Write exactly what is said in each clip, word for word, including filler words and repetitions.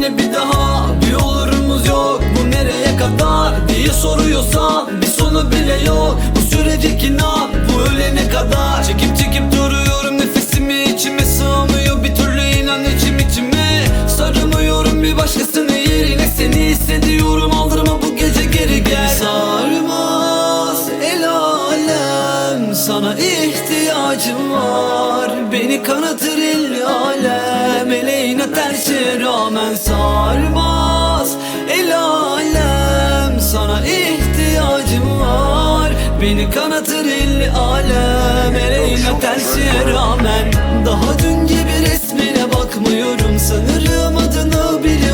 seninle bir daha bir olurumuz yok. Bu nereye kadar diye soruyorsan bir sonu bile yok. Bu sürecek inan bu ölene kadar. Çekip çekip duruyorum nefesimi, içime sığmıyor bir türlü inan içim içime. Sarımıyorum bir başkasının yerine, seni hissediyorum aldırma bu gece geri gel. Sarmaz el alem, sana ihtiyacım var. Beni kanatır el alem, eleğine terse rağmen. Sarmaz el alem, sana ihtiyacım var. Beni kanatır el alem, eleğine terse rağmen. Daha dün gibi resmine bakmıyorum, sanırım adını bile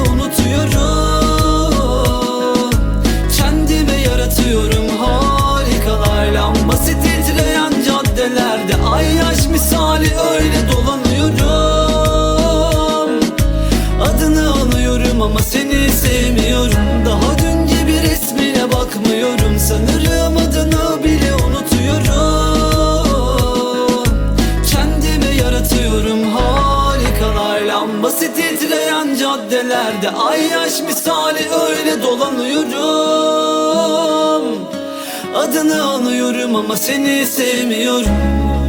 unutuyorum. Kendime yaratıyorum harikalar, lambası titreyen caddelerde ay yaş misali öyle dolanıyorum. Adını anıyorum ama seni sevmiyorum. Daha dün gibi resmine bakmıyorum, sanırım adını bile unutuyorum. Kendime yaratıyorum harikalar, lambası titreyen caddelerde ay yaş misali öyle dolanıyorum. Adını anıyorum ama seni sevmiyorum.